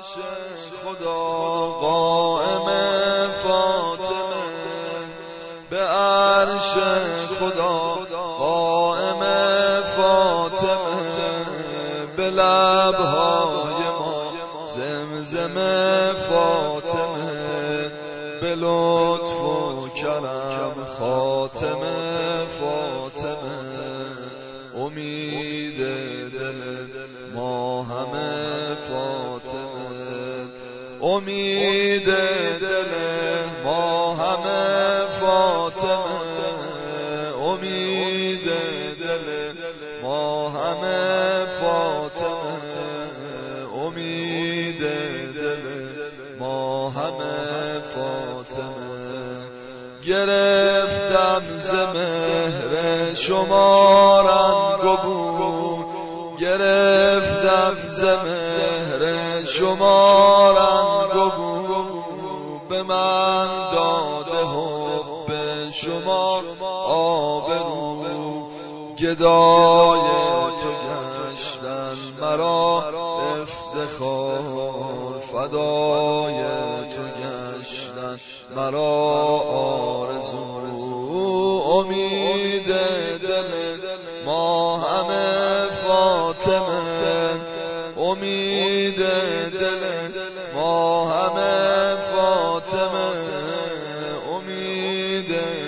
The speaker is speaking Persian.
خدا قائم فاطمه، به عرش خدا قائم فاطمه، به لبهای ما زمزم فاطمه، به لطف و کرم خاتمه فاطمه، امید دل ما همه فاطمه، امید دل ما همه فاطمه، امید دل ما همه فاطمه، امید دل ما همه فاطمه. گرفتم ز مهر شما رنگ و بو، گرفتم ز مهر شما رنگ و بو، به من داده حب شما آبرو، گدای تو گشتن مرا افتخار، فدای تو گشتن مرا آرزو، امید دل ما همه فاطمه، امید دل ما همه فاطمه، امید